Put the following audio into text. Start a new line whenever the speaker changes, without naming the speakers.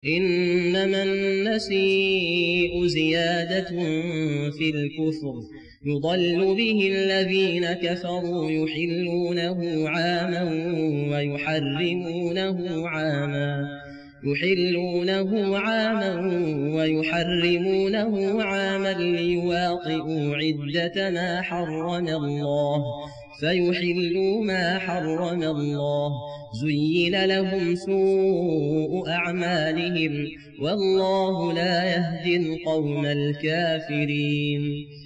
إنما النسيء زيادة في الكفر يضل به الذين كفروا يحلونه عاما ويحرمونه عاما ليواطئوا عدة ما حرم الله فيحلوا ما حرم الله زين لهم سوء أعمالهم والله لا يهدي القوم الكافرين.